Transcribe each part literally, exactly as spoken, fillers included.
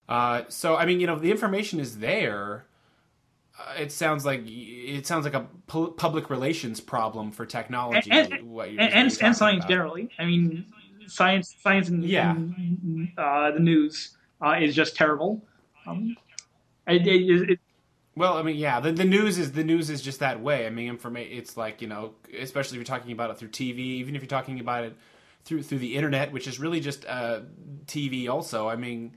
Uh, so I mean, you know, the information is there. Uh, it sounds like it sounds like a pu- public relations problem for and technology. and What you're, is what you're and, and talking science about? generally. I mean, science science in, Yeah. in uh, the news uh, is just terrible. Um, it, it, it, Well, I mean, yeah, the, the news is the news is just that way. I mean, informa- it's like, you know, especially if you're talking about it through T V, even if you're talking about it through through the internet, which is really just uh, T V. Also, I mean,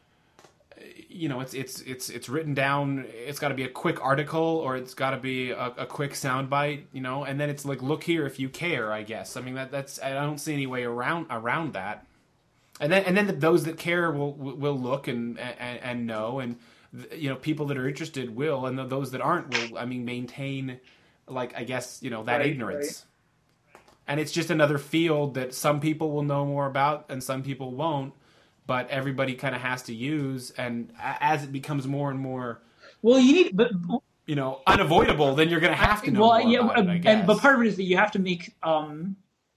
you know, it's it's it's it's written down. It's got to be a quick article, or it's got to be a, a quick soundbite, you know, and then it's like, look here if you care. I guess. I mean, that that's I don't see any way around around that. And then and then those that care will will look and and, and know, and you know, people that are interested will, and those that aren't will, I mean, maintain, like, I guess, you know, that right, right. ignorance. And it's just another field that some people will know more about and some people won't, but everybody kind of has to use. And as it becomes more and more, Well, you need, but you know, unavoidable, then you're going to I, have to know well, more yeah, about it, I and but guess. part of it is that you have to make um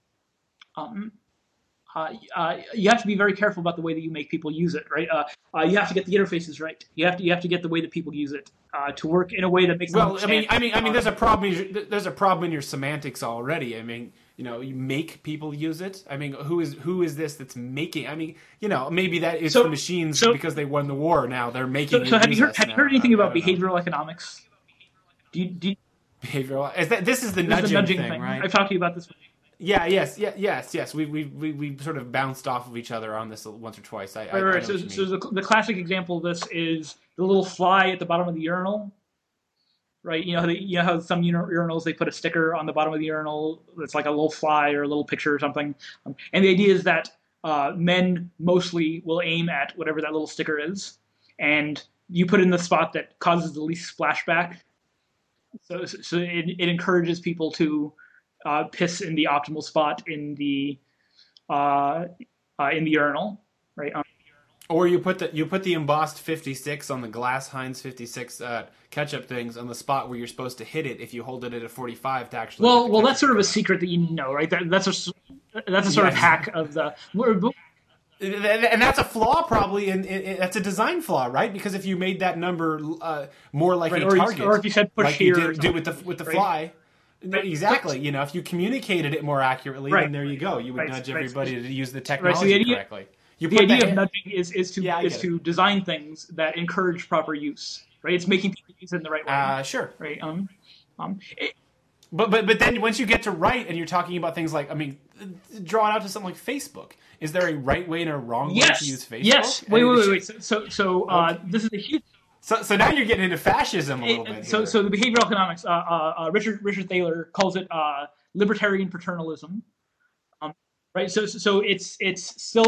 um uh, uh, you have to be very careful about the way that you make people use it, right? Uh, uh, you have to get the interfaces right. You have to you have to get the way that people use it uh, to work in a way that makes them Well, I understand. mean, I mean, I mean, Uh, there's a problem. in your- There's a problem in your semantics already. I mean, you know, you make people use it. I mean, who is who is this that's making? I mean, you know, maybe that it's the so machines so because they won the war. Now they're so making you so have you use heard us. have you heard Now anything I, I about don't know. behavioral economics? Do you, do you, Behavioral is that this is the this is the nudging nudging thing, thing. right? I've talked to you about this. Yeah. Yes. Yeah. Yes. Yes. We we we we sort of bounced off of each other on this once or twice. I I, Right, I right. know So, what you so mean. the, the classic example of this is the little fly at the bottom of the urinal, right? You know how they, you know how some urinals they put a sticker on the bottom of the urinal that's like a little fly or a little picture or something. Um, and the idea is that uh, men mostly will aim at whatever that little sticker is, and you put it in the spot that causes the least splashback. So, so it, it encourages people to uh, piss in the optimal spot in the uh, uh, in the urinal, right? Um, Or you put the you put the embossed fifty-six on the glass Heinz fifty-six uh, ketchup things on the spot where you're supposed to hit it if you hold it at a forty-five to actually get Well, the well, that's ketchup to sort of a come out. secret that you know, right? That, that's a that's a sort Yeah, of hack exactly. of the. And that's a flaw, probably, and that's a design flaw, right? Because if you made that number uh, more like Right, a or you, or if target, you said push like you here or did do with something, the with the right? fly, no, Right, right, exactly. You know, if you communicated it more accurately, right, then there you go. You would right, nudge right, everybody to use the right. So the technology idea, correctly. You the put the idea of hand. nudging is is to Yeah, I is get it. to design things that encourage proper use, right? It's making people use it in the right way, Uh, sure. right? Um, um, it, But but but then once you get to right and you're talking about things like, I mean, draw it out to something like Facebook. Is there a right way and a wrong way to use yes, Facebook? yes. I Wait, mean, wait, it wait, should, wait. So, so, so uh, okay. this is a huge. So so now you're getting into fascism a little bit It, so, here. so the behavioral economics. Uh, uh, uh, Richard Richard Thaler calls it uh, libertarian paternalism. Um, right. So, so it's it's still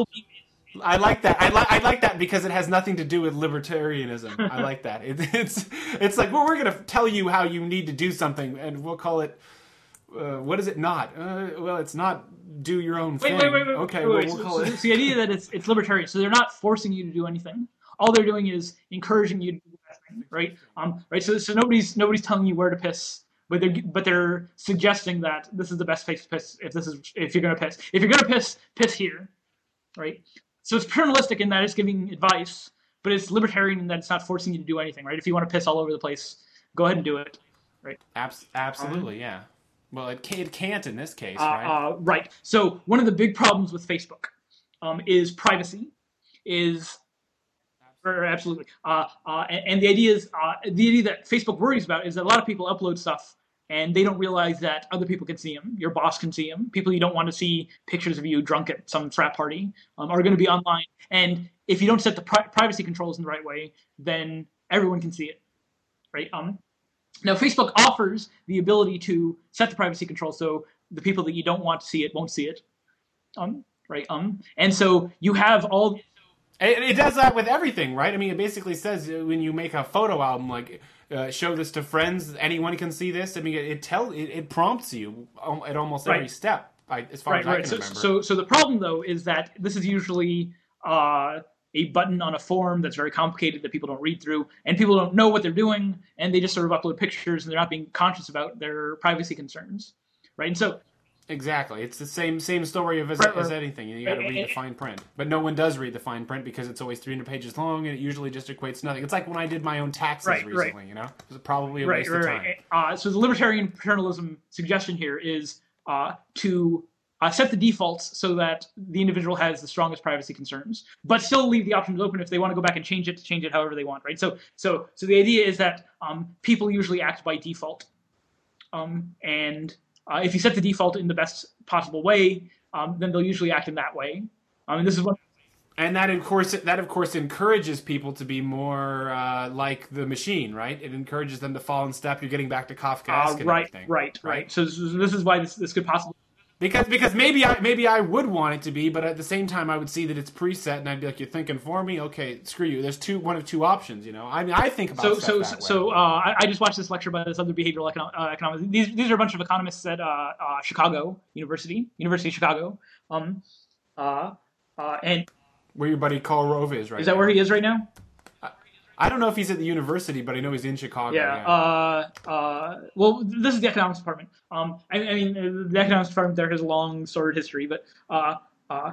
I like that. I like I like that because it has nothing to do with libertarianism. I like that. It, it's it's like, well, we're going to tell you how you need to do something, and we'll call it. Uh, what is it not? Uh, well, it's not do your own Wait, thing. wait, wait, wait, Okay, wait, well, wait. we'll So, call so it. it's the idea that it's it's libertarian. So they're not forcing you to do anything. All they're doing is encouraging you to do the best thing, right? Um, right. So, so nobody's nobody's telling you where to piss, but they're but they're suggesting that this is the best place to piss if this is if you're gonna piss. If you're gonna piss, piss here, right? So it's paternalistic in that it's giving advice, but it's libertarian in that it's not forcing you to do anything, right? If you want to piss all over the place, go ahead and do it, right? Abs- Um, absolutely, yeah. Well, it can't, it can't in this uh, case, right? uh, right. So one of the big problems with Facebook um, is privacy. Is absolutely. Uh, uh, and, and the idea is uh, the idea that Facebook worries about is that a lot of people upload stuff and they don't realize that other people can see them. Your boss can see them. People you don't want to see pictures of you drunk at some frat party um, are going to be online. And if you don't set the pri- privacy controls in the right way, then everyone can see it, right? Um, now, Facebook offers the ability to set the privacy control so the people that you don't want to see it won't see it, um, right? Um, and so you have all It, it does that with everything, right? I mean, it basically says uh, when you make a photo album, like uh, show this to friends, anyone can see this. I mean, it, it tell it, it prompts you al- at almost every right. step, I, as far Right, as I right. can So, remember. so, so the problem though is that this is usually uh, a button on a form that's very complicated that people don't read through, and people don't know what they're doing, and they just sort of upload pictures, and they're not being conscious about their privacy concerns, right? And so, Exactly. It's the same same story of as, Right, right. as anything. You got to read the fine print, but no one does read the fine print because it's always three hundred pages long, and it usually just equates to nothing. It's like when I did my own taxes Right, recently. right. You know, it was probably a Right, waste right, of time. right. Uh, so the libertarian paternalism suggestion here is uh, to uh, set the defaults so that the individual has the strongest privacy concerns, but still leave the options open if they want to go back and change it to change it however they want, right? So, so, so the idea is that um, people usually act by default, um, and uh, if you set the default in the best possible way, um, then they'll usually act in that way. Um, and this is what. And that, of course, that of course encourages people to be more uh, like the machine, right? It encourages them to fall in step. You're getting back to Kafkaesque Uh, and right, everything, right, right. So, so this is why this this could possibly. Because because maybe I maybe I would want it to be, but at the same time I would see that it's preset, and I'd be like, "You're thinking for me? Okay, screw you." There's two one of two options, you know. I mean, I think about So stuff so that so way. uh, I, I just watched this lecture by this other behavioral econo- uh, economics. These these are a bunch of economists at uh, uh, Chicago University, University of Chicago. Um, uh, uh, and Where your buddy Karl Rove is right is that now. where he is right now? I don't know if he's at the university, but I know he's in Chicago. Yeah. Yeah. Uh, uh, well, this is the economics department. Um, I, I mean, uh, the economics department there has a long storied history, but uh, uh,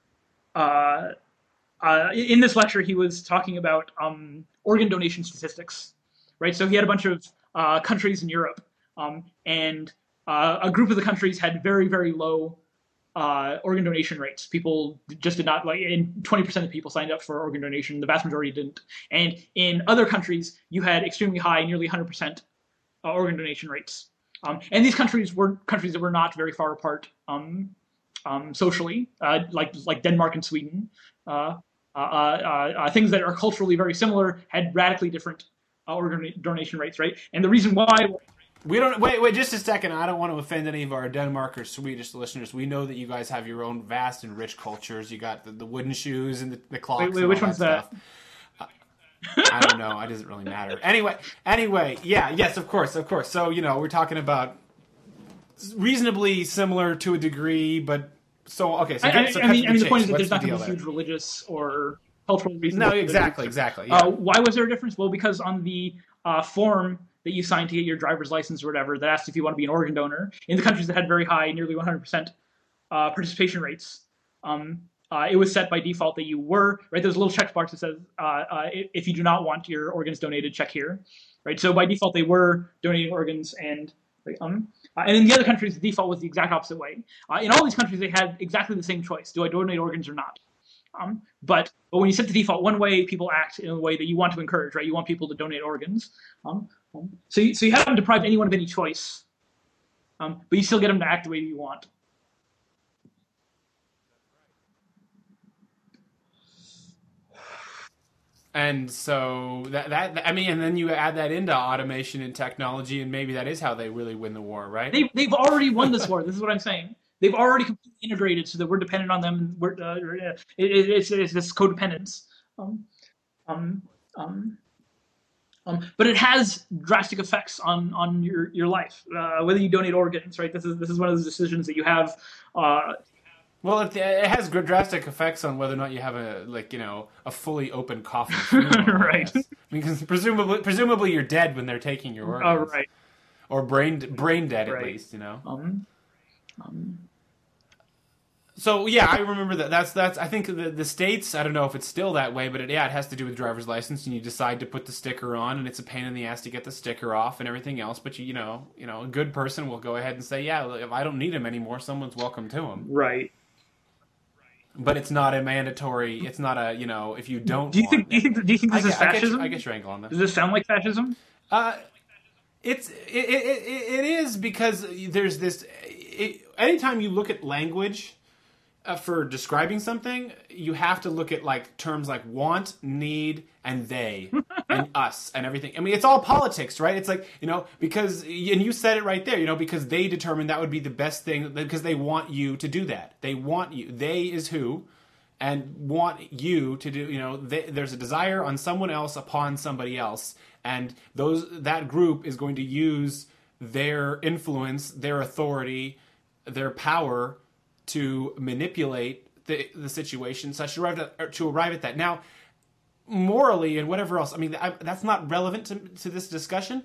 uh, uh, in this lecture, he was talking about um, organ donation statistics, right? So he had a bunch of uh, countries in Europe, um, and uh, a group of the countries had very, very low uh, organ donation rates. People just did not like, and twenty percent of people signed up for organ donation. The vast majority didn't. And in other countries, you had extremely high, nearly one hundred percent uh, organ donation rates. Um, and these countries were countries that were not very far apart um, um, socially, uh, like like Denmark and Sweden. Uh, uh, uh, uh, things that are culturally very similar had radically different uh, organ donation rates, right? And the reason why. We don't wait. Wait, just a second. I don't want to offend any of our Denmark or Swedish listeners. We know that you guys have your own vast and rich cultures. You got the, the wooden shoes and the, the clocks. Wait, wait, and which all one's that? that? Stuff. Uh, I don't know. It doesn't really matter. Anyway, anyway, yeah, yes, of course, of course. So you know, we're talking about reasonably similar to a degree, but so okay. So, I, get, I, so I cut mean, to I mean, the chase. point is that What's there's not the going deal to be there? huge religious or cultural reasons. No, exactly, exactly. Yeah. Uh, why was there a difference? Well, because on the uh, form that you signed to get your driver's license or whatever, that asked if you want to be an organ donor, in the countries that had very high, nearly one hundred percent uh, participation rates, um, uh, it was set by default that you were, right? There's a little checkbox that says, uh, uh, if you do not want your organs donated, check here, right? So by default, they were donating organs, and um, uh, and in the other countries, the default was the exact opposite way. Uh, in all these countries, they had exactly the same choice: do I donate organs or not? Um, but but when you set the default one way, people act in a way that you want to encourage, right? You want people to donate organs. Um, um, so you, so you haven't deprived anyone of any choice, um, but you still get them to act the way you want. And so that that I mean, and then you add that into automation and technology, and maybe that is how they really win the war, right? They they've already won this war. This is what I'm saying. They've already completely integrated so that we're dependent on them. We're uh, it, it, it's it's this codependence. Um, um, um, um, but it has drastic effects on on your your life, uh, whether you donate organs, right? This is this is one of those decisions that you have. Uh, Well, it, it has drastic effects on whether or not you have a like you know a fully open coffin funeral, Right. Because presumably presumably you're dead when they're taking your organs, uh, right. or brain brain dead at Right. least, you know. Um, um, So yeah, I remember that. That's that's. I think the the states. I don't know if it's still that way, but it, yeah, it has to do with driver's license, and you decide to put the sticker on, and it's a pain in the ass to get the sticker off and everything else. But you you know you know a good person will go ahead and say, yeah, if I don't need him anymore, someone's welcome to him. right. But it's not a mandatory. It's not a you know if you don't. Do you want think? Do you think? Do you think I this is get, I, get, fascism? I get your angle on that. Does this sound like fascism? Uh, it's it, it, it, it is because there's this. It, anytime you look at language uh, for describing something, you have to look at like terms like want, need, and they, and us, and everything. I mean, it's all politics, right? It's like you know because and you said it right there. You know because they determined that would be the best thing because they want you to do that. They want you. They is who. And want you to do, you know, they, there's a desire on someone else upon somebody else, and those that group is going to use their influence, their authority, their power to manipulate the the situation such to arrive at, to arrive at that. Now, morally and whatever else, I mean, I, that's not relevant to to this discussion.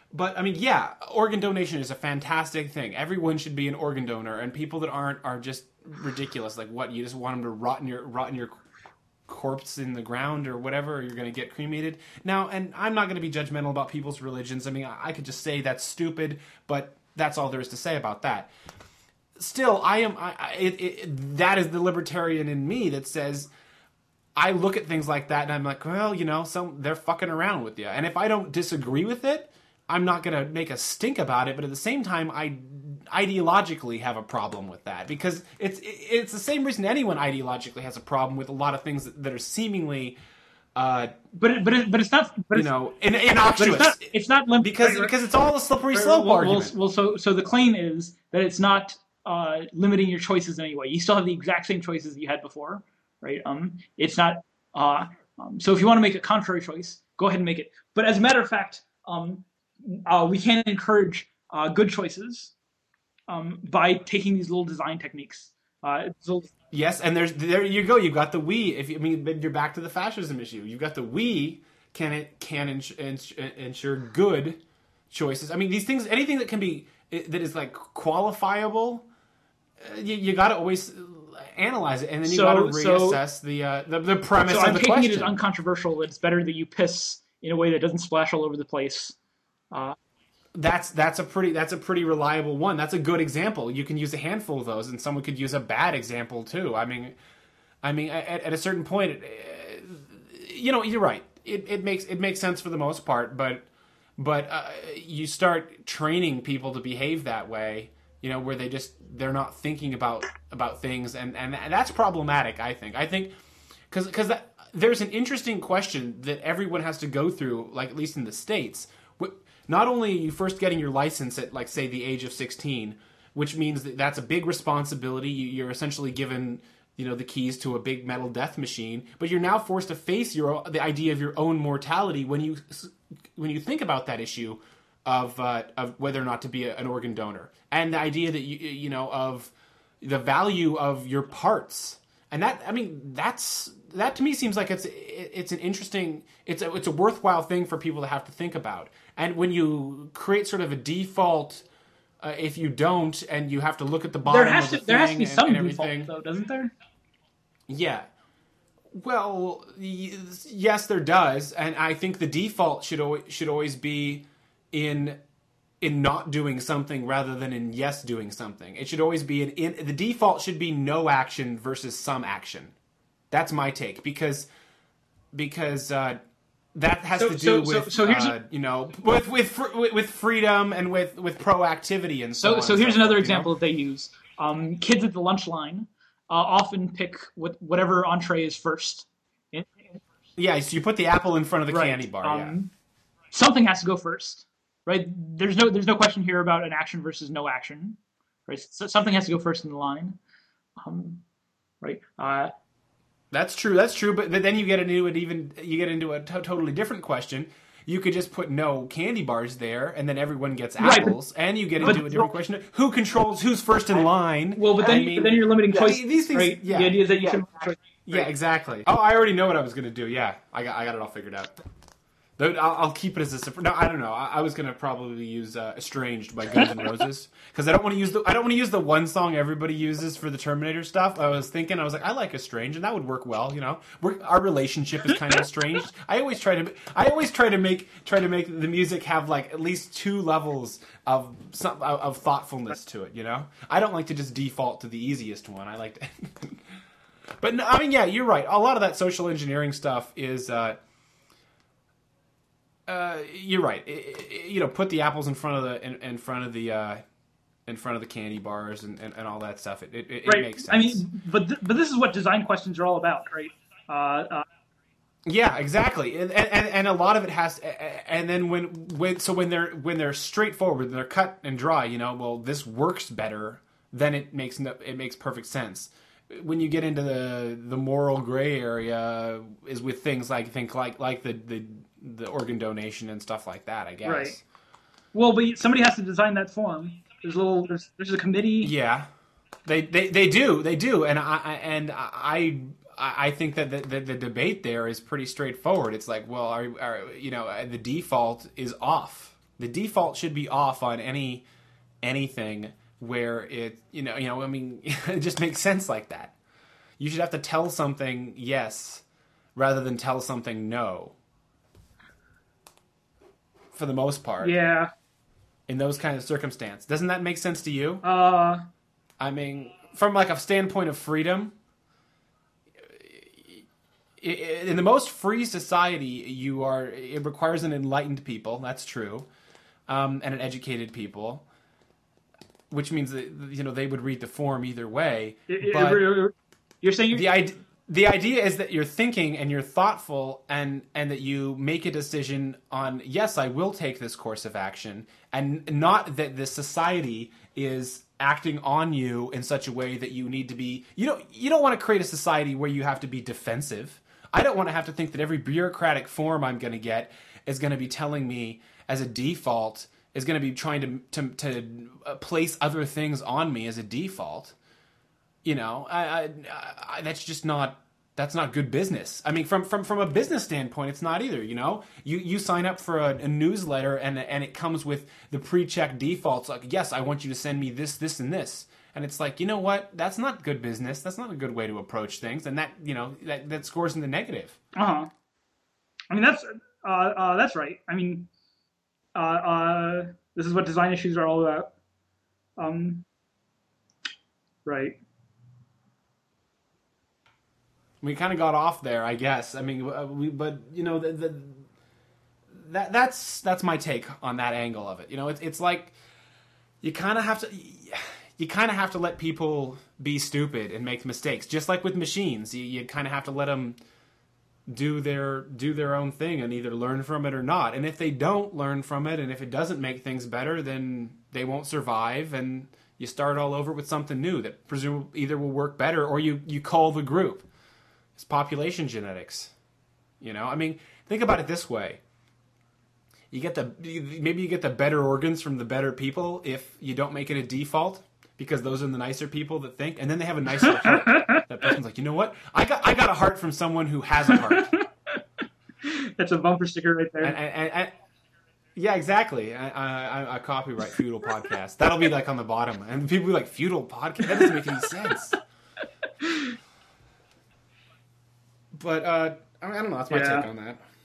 But I mean, yeah, organ donation is a fantastic thing. Everyone should be an organ donor, and people that aren't are just ridiculous. Like, what, you just want them to rot in your rot in your corpse in the ground or whatever, or you're going to get cremated? Now, and I'm not going to be judgmental about people's religions. I mean, I, I could just say that's stupid, but that's all there is to say about that. Still, I am. I, I, it, it, that is the libertarian in me that says, I look at things like that and I'm like, well, you know, some they're fucking around with you, and if I don't disagree with it, I'm not going to make a stink about it. But at the same time, I ideologically have a problem with that, because it's it's the same reason anyone ideologically has a problem with a lot of things that, that are seemingly. Uh, but it, but it, but it's not. But you it's, know, in, innocuous. But it's not. It's not lim- because right, right. because it's all a slippery Right, slope well, argument. Well, well, so so the claim is that it's not uh, limiting your choices in any way. You still have the exact same choices that you had before, right? Um, it's not. Uh, um, so if you want to make a contrary choice, go ahead and make it. But as a matter of fact, um, uh, we can encourage uh, good choices um, by taking these little design techniques. Uh, so, Yes, and there's there you go. You've got the we. If you, I mean, you're back to the fascism issue. You've got the we can it can ins- ins- ensure good choices. I mean, these things, anything that can be that is like qualifiable, uh, you, you got to always analyze it, and then you So- got to so- reassess the, uh, the the premise so of I'm the taking question. it as uncontroversial that it's better that you piss in a way that doesn't splash all over the place. Uh, That's that's a pretty that's a pretty reliable one. That's a good example. You can use a handful of those, and someone could use a bad example too. I mean, I mean, at, at a certain point, uh, you know, you're right. It it makes it makes sense for the most part, but but uh, you start training people to behave that way, you know, where they just they're not thinking about about things, and and that's problematic. I think. I think because because there's an interesting question that everyone has to go through, like at least in the States. Not only are you first getting your license at, like, say, the age of sixteen, which means that that's a big responsibility. You're essentially given, you know, the keys to a big metal death machine, but you're now forced to face your the idea of your own mortality when you when you think about that issue of uh, of whether or not to be a, an organ donor, and the idea that you you know of the value of your parts. And that, I mean, that's that to me seems like it's it's an interesting, it's a, it's a worthwhile thing for people to have to think about. And when you create sort of a default, uh, if you don't, and you have to look at the bottom there has of the to there has to thing be and, some and default, everything. though, doesn't there? Yeah. Well, y- yes, there does, and I think the default should always, should always be in in not doing something rather than in yes doing something. It should always be in, in the default should be no action versus some action. That's my take, because because uh, that has So- to do so- so- with so here's uh, you know with with fr- with freedom and with with proactivity and so. So on so and here's so another forth, example You know? that they use. Um, kids at the lunch line uh, often pick what, whatever entree is first. In- Yeah, so you put the apple in front of the right. candy bar. yeah. Um, Something has to go first, right? There's no there's no question here about an action versus no action, right? So something has to go first in the line, um, right? Uh, That's true. That's true. But then you get into it. Even you get into a to- totally different question. You could just put no candy bars there, and then everyone gets Right, but- apples. and you get but- into a different question: who controls who's first in line? well, but then I mean, but then you're limiting yeah, choice. these things- right? yeah, the idea is that you yeah. can. Right. yeah, exactly. Oh, I already know what I was going to do. Yeah, I got I got it all figured out. Though I'll, I'll keep it as a surprise. No, I don't know. I, I was going to probably use uh, "Estranged" by Guns N' Roses, because I don't want to use the I don't want to use the one song everybody uses for the Terminator stuff. I was thinking, I was like, I like "Estranged," and that would work well. You know, We're, our relationship is kind of estranged. I always try to I always try to make try to make the music have like at least two levels of some of, of thoughtfulness to it. You know, I don't like to just default to the easiest one. I like to. But no, I mean, yeah, you're right. A lot of that social engineering stuff is. Uh, Uh, you're right. It, it, you know, put the apples in front of the in, in front of the uh, in front of the candy bars and, and, and all that stuff. It it, it Right. makes sense. I mean, but th- but this is what design questions are all about, right? Uh, uh, yeah, exactly. And, and and a lot of it has. And then when when so when they're when they're straightforward, they're cut and dry. You know, well, this works better. Then it makes no, it makes perfect sense. When you get into the the moral gray area, is with things like think like like the the the organ donation and stuff like that, I guess. Right. Well, but somebody has to design that form. There's a little. There's there's a committee. Yeah, they they, they do they do, and I I- and I I think that the, the, the debate there is pretty straightforward. It's like, well, are, are you know the default is off. The default should be off on any anything where it, you know, you know, I mean, it just makes sense like that. You should have to tell something yes rather than tell something no. For the most part. Yeah. In those kind of circumstances. Doesn't that make sense to you? Uh, I mean, from like a standpoint of freedom, in the most free society, you are, it requires an enlightened people, that's true, um, and an educated people, which means that, you know, they would read the form either way. But you're saying you're... the idea, the idea is that you're thinking and you're thoughtful, and and that you make a decision on, yes, I will take this course of action, and not that the society is acting on you in such a way that you need to be, you don't you don't want to create a society where you have to be defensive. I don't want to have to think that every bureaucratic form I'm going to get is going to be telling me as a default, is going to be trying to to, to place other things on me as a default. You know, I, I, I, that's just not, that's not good business. I mean, from, from, from a business standpoint, it's not either, you know? You you sign up for a, a newsletter and and it comes with the pre-checked defaults, like, yes, I want you to send me this, this, and this. And it's like, you know what? That's not good business. That's not a good way to approach things. And that, you know, that, that scores in the negative. Uh-huh. I mean, that's, uh, uh, that's right. I mean, uh, uh, this is what design issues are all about. Um, right. We kind of got off there, I guess. I mean, we, but you know, the, the that that's that's my take on that angle of it. You know, it's it's like you kind of have to you kind of have to let people be stupid and make mistakes, just like with machines. You, you kind of have to let them do their do their own thing and either learn from it or not. And if they don't learn from it, and if it doesn't make things better, then they won't survive, and you start all over with something new that presumably either will work better, or you you cull the group. It's population genetics. You know, I mean, think about it this way. You get the maybe you get the better organs from the better people if you don't make it a default, because those are the nicer people that think, and then they have a nicer heart. That person's like, you know what? I got I got a heart from someone who has a heart. That's a bumper sticker right there. And, and, and, yeah, exactly. I, I, I copyright Feudal Podcast. That'll be like on the bottom, and people be like, Feudal Podcast? That doesn't make any sense. But uh, I don't know. That's my yeah. take on that.